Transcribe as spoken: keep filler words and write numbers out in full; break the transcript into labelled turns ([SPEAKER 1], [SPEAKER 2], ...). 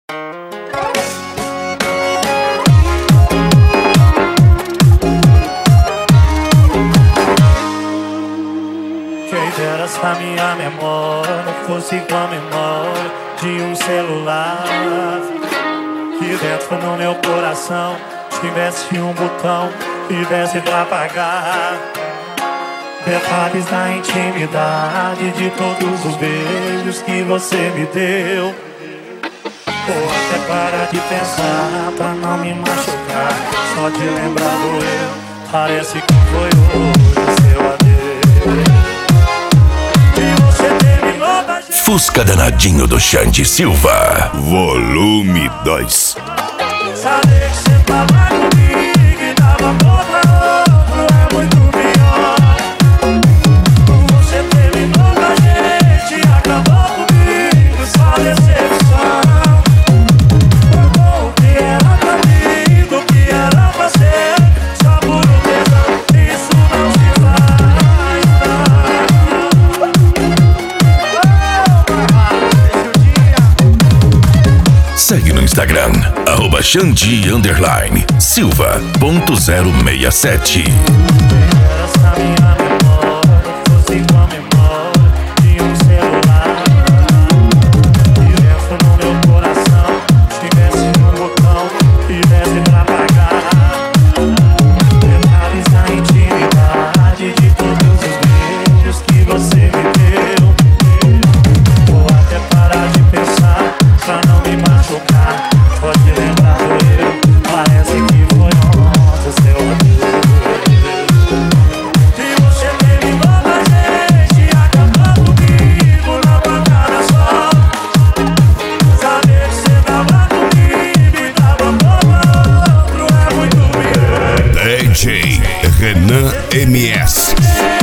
[SPEAKER 1] Quem dera se a minha memória fosse igual a memória de um celular, que dentro no meu coração tivesse um botão e desse pra apagar detalhes da intimidade de todos os beijos que você me deu. Ou até para de pensar pra não me machucar, só de lembrar doeu, parece que foi hoje seu adeus. E você terminou da gente.
[SPEAKER 2] Fusca danadinho do Xande Silva, volume dois.
[SPEAKER 1] Saber que você tava comigo e dava pra outro é muito pior. Você terminou com a gente, acabou comigo, só decepção. O que era pra mim, do que era pra ser, só por um tesão, isso não se faz,
[SPEAKER 2] não. Segue no Instagram, arroba Xande underline Silva ponto zero seis sete.
[SPEAKER 1] Essa minha memória fosse igual a memória de um celular, e dentro no meu coração tivesse um botão e desse pra apagar detalhes da intimidade de todos os beijos que você me deu. Vou até parar de pensar pra não me machucar, pode lembrar doeu, parece que foi ontem seu adeus. E você terminou com a gente, acabou comigo na pancada só. Saber que você tava comigo e dava pra outro é muito pior.
[SPEAKER 2] D J Renan M S.